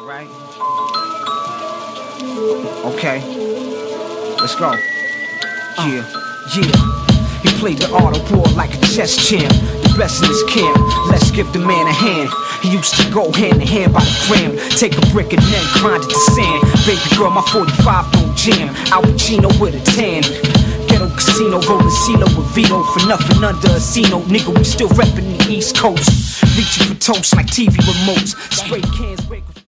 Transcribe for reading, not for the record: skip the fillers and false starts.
Right? Okay. Let's go. Yeah. He played the art of war like a chess champ, the best in his camp. Let's give the man a hand. He used to go hand in hand by the gram. Take a brick and then grind it to sand. Baby girl, my 45 don't jam. Al Pacino with a tan. Ghetto casino, rolling CeeLo with Vito. For nothing under a C-note, nigga, we still reppin' the East Coast. Reaching for toast like TV remotes. Spray cans, break